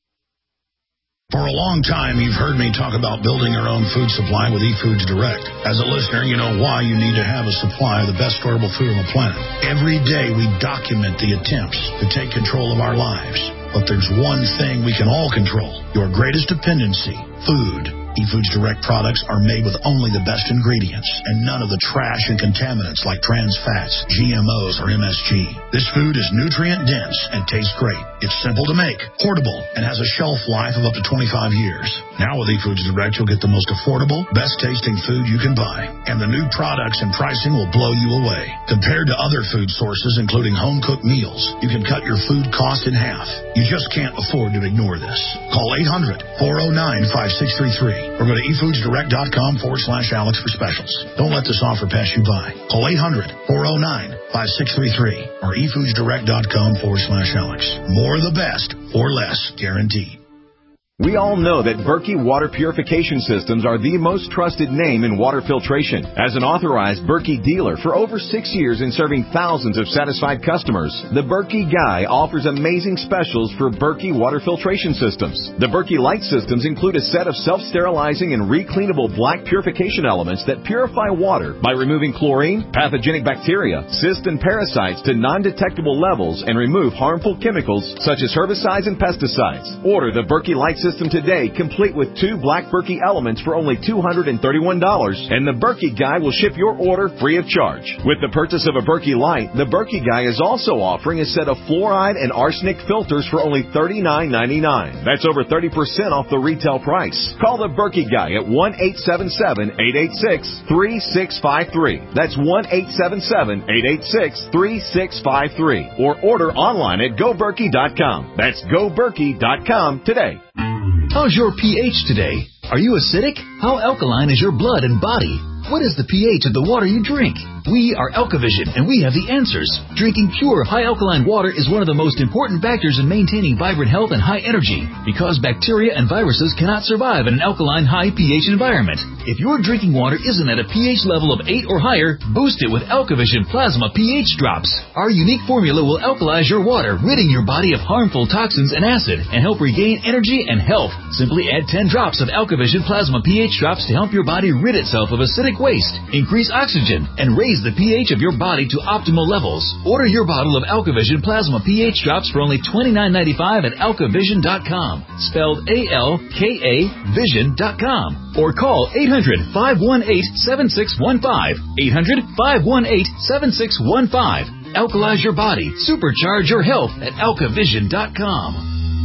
For a long time, you've heard me talk about building your own food supply with eFoods Direct. As a listener, you know why you need to have a supply of the best storable food on the planet. Every day, we document the attempts to take control of our lives. But there's one thing we can all control, your greatest dependency, food. eFoods Direct products are made with only the best ingredients and none of the trash and contaminants like trans fats, GMOs, or MSG. This food is nutrient-dense and tastes great. It's simple to make, portable, and has a shelf life of up to 25 years. Now with eFoods Direct, you'll get the most affordable, best-tasting food you can buy. And the new products and pricing will blow you away. Compared to other food sources, including home-cooked meals, you can cut your food cost in half. You just can't afford to ignore this. Call 800-409-5633 or go to eFoodsDirect.com/Alex for specials. Don't let this offer pass you by. Call 800-409-5633 or eFoodsDirect.com/Alex. More of the best for less, guaranteed. We all know that Berkey Water Purification Systems are the most trusted name in water filtration. As an authorized Berkey dealer for over 6 years and serving thousands of satisfied customers, the Berkey Guy offers amazing specials for Berkey Water Filtration Systems. The Berkey Light Systems include a set of self-sterilizing and recleanable black purification elements that purify water by removing chlorine, pathogenic bacteria, cysts, and parasites to non-detectable levels and remove harmful chemicals such as herbicides and pesticides. Order the Berkey Light System today, complete with 2 black Berkey elements for only $231, and the Berkey Guy will ship your order free of charge. With the purchase of a Berkey Light, the Berkey Guy is also offering a set of fluoride and arsenic filters for only $39.99. That's over 30% off the retail price. Call the Berkey Guy at 1-877-886-3653. That's 1-877-886-3653. Or order online at GoBerkey.com. That's GoBerkey.com today. How's your pH today? Are you acidic? How alkaline is your blood and body? What is the pH of the water you drink? We are AlkaVision, and we have the answers. Drinking pure, high alkaline water is one of the most important factors in maintaining vibrant health and high energy, because bacteria and viruses cannot survive in an alkaline, high pH environment. If your drinking water isn't at a pH level of 8 or higher, boost it with AlkaVision Plasma pH Drops. Our unique formula will alkalize your water, ridding your body of harmful toxins and acid, and help regain energy and health. Simply add 10 drops of AlkaVision Plasma pH Drops to help your body rid itself of acidic waste, increase oxygen, and raise the pH of your body to optimal levels. Order your bottle of AlkaVision Plasma pH Drops for only $29.95 at AlkaVision.com, spelled A-L-K-A Vision.com, or call 800-518-7615, 800-518-7615. Alkalize your body, supercharge your health at AlkaVision.com.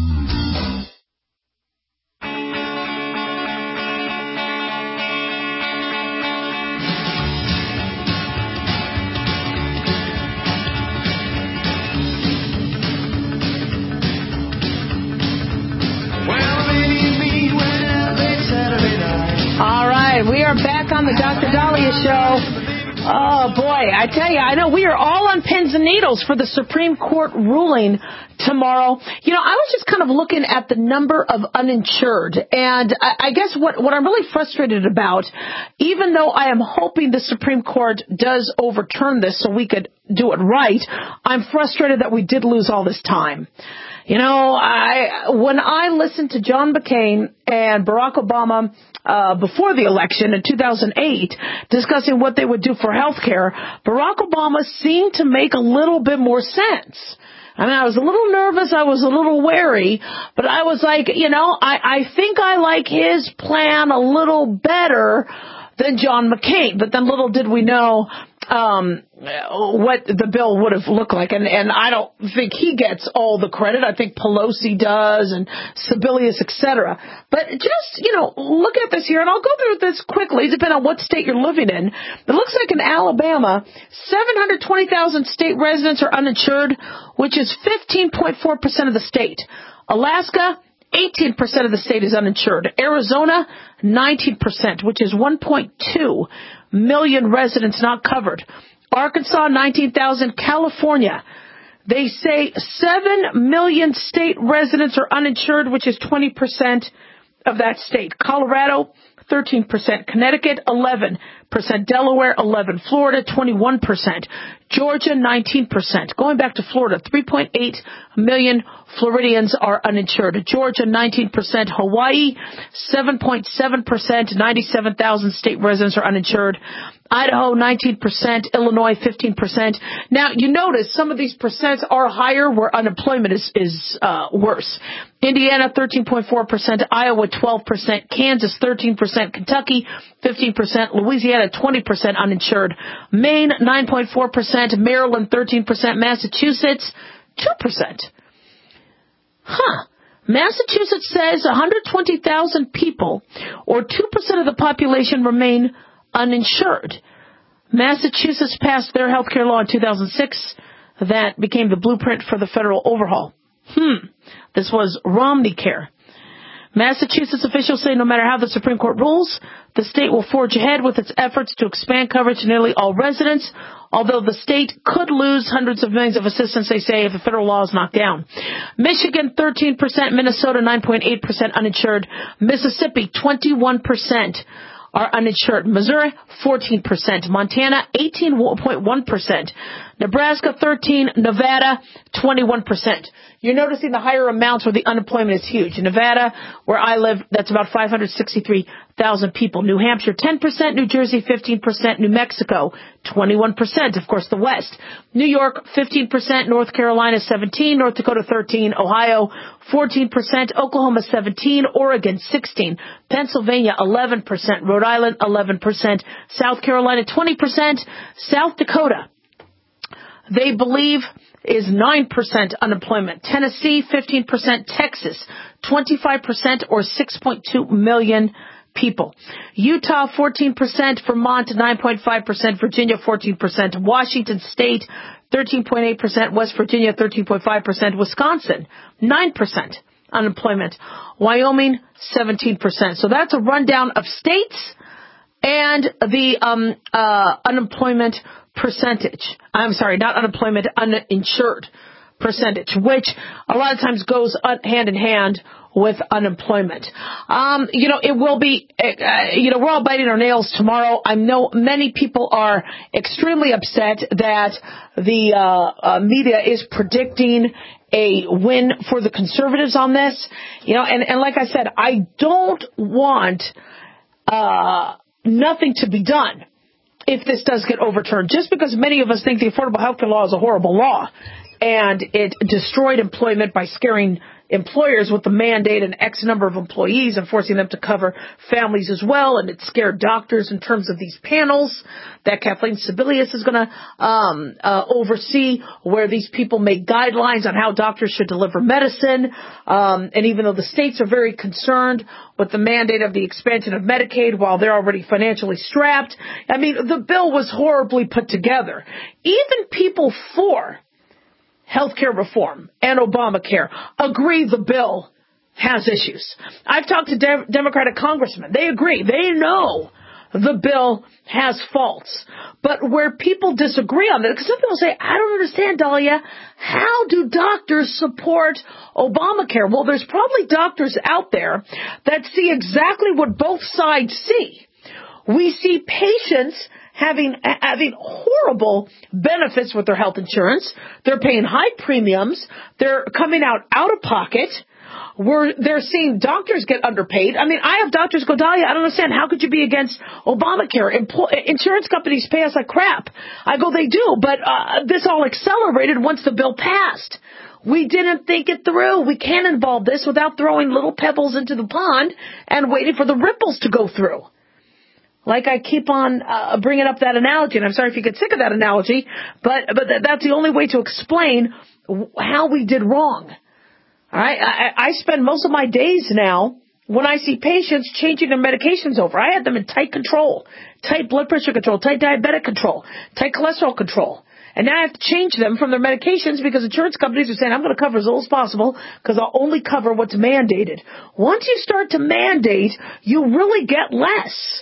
We are back on the Dr. Dahlia Show. Oh, boy. I tell you, I know we are all on pins and needles for the Supreme Court ruling tomorrow. You know, I was just kind of looking at the number of uninsured, and I guess what I'm really frustrated about, even though I am hoping the Supreme Court does overturn this so we could do it right, I'm frustrated that we did lose all this time. You know, when I listened to John McCain and Barack Obama before the election in 2008 discussing what they would do for health care, Barack Obama seemed to make a little bit more sense. I mean, I was a little nervous, I was a little wary, but I was like, you know, I think I like his plan a little better than John McCain. But then little did we know what the bill would have looked like. And I don't think he gets all the credit. I think Pelosi does and Sebelius, etc. But just, you know, look at this here, and I'll go through this quickly, depending on what state you're living in. It looks like in Alabama, 720,000 state residents are uninsured, which is 15.4% of the state. Alaska, 18% of the state is uninsured. Arizona, 19%, which is 1.2 million residents not covered. Arkansas, 19,000. California, they say 7 million state residents are uninsured, which is 20% of that state. Colorado, 13%. Connecticut, 11%. Delaware, 11%. Florida, 21%. Georgia, 19%. Going back to Florida, 3.8 million Floridians are uninsured. Georgia, 19%. Hawaii, 7.7%. 97,000 state residents are uninsured. Idaho, 19%. Illinois, 15%. Now, you notice some of these percents are higher where unemployment is worse. Indiana, 13.4%. Iowa, 12%. Kansas, 13%. Kentucky, 15%. Louisiana, 20% uninsured. Maine, 9.4%. Maryland, 13%. Massachusetts, 2%. Massachusetts says 120,000 people, or 2% of the population, remain uninsured. Massachusetts passed their health care law in 2006 that became the blueprint for the federal overhaul. This was Romney Care. Massachusetts officials say no matter how the Supreme Court rules, the state will forge ahead with its efforts to expand coverage to nearly all residents, although the state could lose hundreds of millions of assistance, they say, if the federal law is knocked down. Michigan, 13%. Minnesota, 9.8% uninsured. Mississippi, 21% are uninsured. Missouri, 14%. Montana, 18.1%. Nebraska, 13%. Nevada, 21%. You're noticing the higher amounts where the unemployment is huge. In Nevada, where I live, that's about 563,000 people. New Hampshire, 10%. New Jersey, 15%. New Mexico, 21%. Of course, the West. New York, 15%. North Carolina, 17%. North Dakota, 13%. Ohio, 14%. Oklahoma, 17%. Oregon, 16%. Pennsylvania, 11%. Rhode Island, 11%. South Carolina, 20%. South Dakota, they believe, is 9% unemployment. Tennessee, 15%. Texas, 25%, or 6.2 million people. Utah, 14%. Vermont, 9.5%. Virginia, 14%. Washington State, 13.8%. West Virginia, 13.5%. Wisconsin, 9% unemployment. Wyoming, 17%. So that's a rundown of states and the unemployment percentage. I'm sorry, not unemployment, uninsured percentage, which a lot of times goes hand in hand with unemployment. You know, it will be, we're all biting our nails tomorrow. I know many people are extremely upset that the media is predicting a win for the conservatives on this. You know, and like I said, I don't want nothing to be done if this does get overturned, just because many of us think the Affordable Health Care Law is a horrible law, and it destroyed employment by scaring employers with the mandate and X number of employees and forcing them to cover families as well, and it scared doctors in terms of these panels that Kathleen Sebelius is going to oversee, where these people make guidelines on how doctors should deliver medicine, and even though the states are very concerned with the mandate of the expansion of Medicaid while they're already financially strapped, I mean, the bill was horribly put together. Even people for healthcare reform and Obamacare agree the bill has issues. I've talked to Democratic congressmen. They agree. They know the bill has faults. But where people disagree on that, because some people say, I don't understand, Dahlia, how do doctors support Obamacare? Well, there's probably doctors out there that see exactly what both sides see. We see patients having horrible benefits with their health insurance. They're paying high premiums. They're coming out of pocket. They're seeing doctors get underpaid. I mean, I have doctors go, Dahlia, I don't understand. How could you be against Obamacare? Insurance companies pay us like crap. I go, they do, but this all accelerated once the bill passed. We didn't think it through. We can't involve this without throwing little pebbles into the pond and waiting for the ripples to go through. Like I keep on bringing up that analogy, and I'm sorry if you get sick of that analogy, but that's the only way to explain how we did wrong. All right, I spend most of my days now when I see patients changing their medications over. I had them in tight control, tight blood pressure control, tight diabetic control, tight cholesterol control. And now I have to change them from their medications because insurance companies are saying, I'm going to cover as little as possible because I'll only cover what's mandated. Once you start to mandate, you really get less.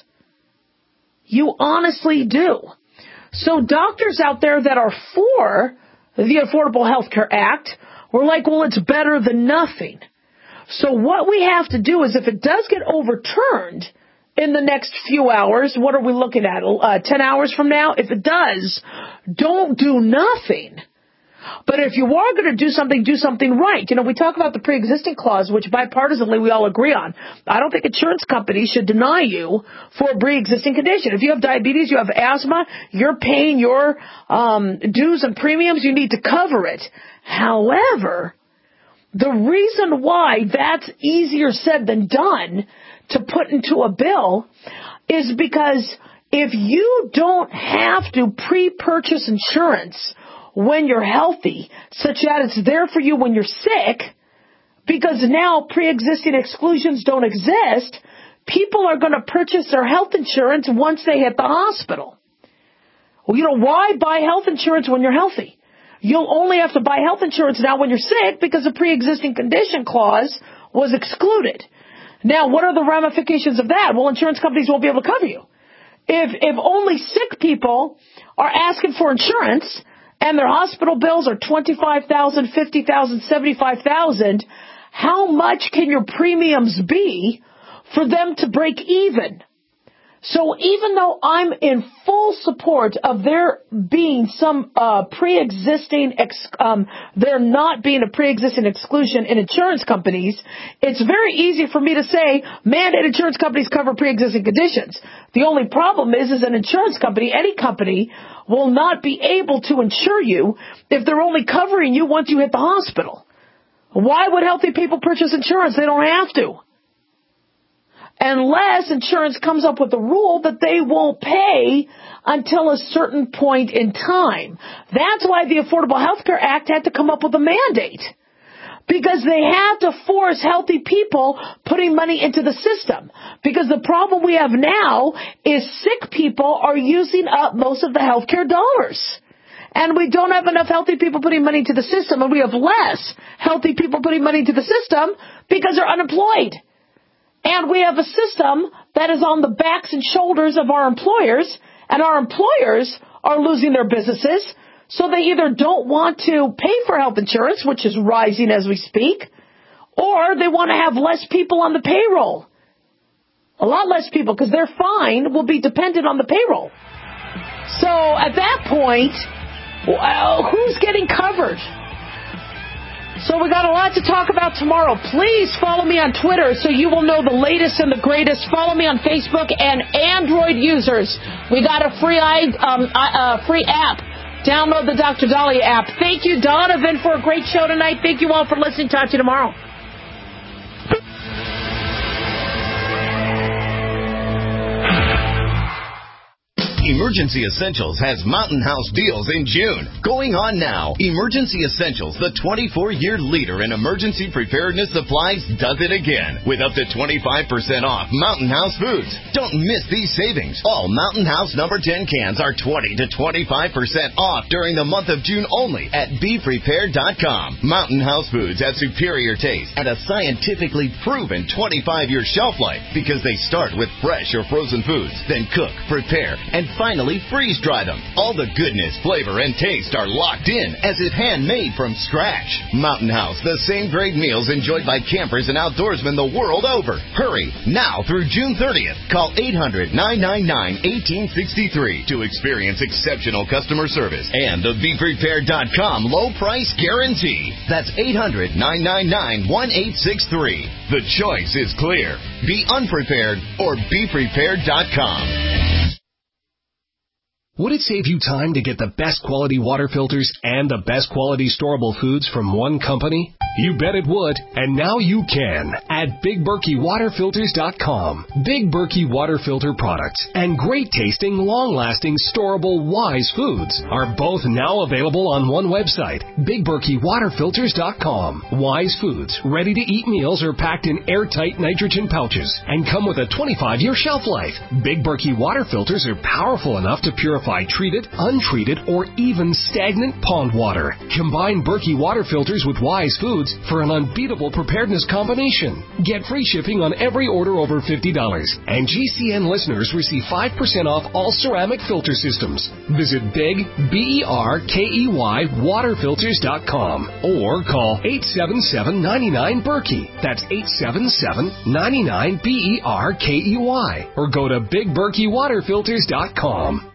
You honestly do. So doctors out there that are for the Affordable Health Care Act were like, well, it's better than nothing. So what we have to do is if it does get overturned in the next few hours, what are we looking at, 10 hours from now? If it does, don't do nothing. But if you are going to do something right. You know, we talk about the pre-existing clause, which bipartisanly we all agree on. I don't think insurance companies should deny you for a pre-existing condition. If you have diabetes, you have asthma, you're paying your dues and premiums, you need to cover it. However, the reason why that's easier said than done to put into a bill is because if you don't have to pre-purchase insurance when you're healthy, such that it's there for you when you're sick, because now pre-existing exclusions don't exist, people are going to purchase their health insurance once they hit the hospital. Well, you know, why buy health insurance when you're healthy? You'll only have to buy health insurance now when you're sick because the pre-existing condition clause was excluded. Now, what are the ramifications of that? Well, insurance companies won't be able to cover you. If only sick people are asking for insurance and their hospital bills are $25,000, $50,000, $75,000, how much can your premiums be for them to break even? So even though I'm in full support of there being some pre-existing, there not being a pre-existing exclusion in insurance companies, it's very easy for me to say mandate insurance companies cover pre-existing conditions. The only problem is an insurance company, any company, will not be able to insure you if they're only covering you once you hit the hospital. Why would healthy people purchase insurance? They don't have to. Unless insurance comes up with a rule that they won't pay until a certain point in time. That's why the Affordable Health Care Act had to come up with a mandate. Because they had to force healthy people putting money into the system. Because the problem we have now is sick people are using up most of the health care dollars. And we don't have enough healthy people putting money into the system, and we have less healthy people putting money into the system because they're unemployed. And we have a system that is on the backs and shoulders of our employers, and our employers are losing their businesses, so they either don't want to pay for health insurance, which is rising as we speak, or they want to have less people on the payroll. A lot less people, because their fine will be dependent on the payroll. So at that point, who's getting covered? So we got a lot to talk about tomorrow. Please follow me on Twitter so you will know the latest and the greatest. Follow me on Facebook, and Android users, we got a free app. Download the Dr. Dahlia app. Thank you, Donovan, for a great show tonight. Thank you all for listening. Talk to you tomorrow. Emergency Essentials has Mountain House deals in June. Going on now. Emergency Essentials, the 24-year leader in emergency preparedness supplies, does it again with up to 25% off Mountain House foods. Don't miss these savings. All Mountain House number 10 cans are 20 to 25% off during the month of June only at BePrepared.com. Mountain House foods have superior taste and a scientifically proven 25-year shelf life because they start with fresh or frozen foods, then cook, prepare, and finally freeze-dry them. All the goodness, flavor, and taste are locked in as if handmade from scratch. Mountain House, the same great meals enjoyed by campers and outdoorsmen the world over. Hurry, now through June 30th. Call 800-999-1863 to experience exceptional customer service and the BePrepared.com low price guarantee. That's 800-999-1863. The choice is clear. Be unprepared or BePrepared.com. Would it save you time to get the best quality water filters and the best quality storable foods from one company? You bet it would, and now you can at BigBerkeyWaterFilters.com. Big Berkey Water Filter products and great tasting, long-lasting, storable Wise foods are both now available on one website, BigBerkeyWaterFilters.com. Wise foods, ready-to-eat meals are packed in airtight nitrogen pouches and come with a 25-year shelf life. Big Berkey Water Filters are powerful enough to purify treated, untreated, or even stagnant pond water. Combine Berkey Water Filters with Wise foods for an unbeatable preparedness combination. Get free shipping on every order over $50. And GCN listeners receive 5% off all ceramic filter systems. Visit Big, BERKEY, waterfilters.com or call 877-99-BERKEY. That's 877-99-BERKEY or go to BigBerkeyWaterFilters.com.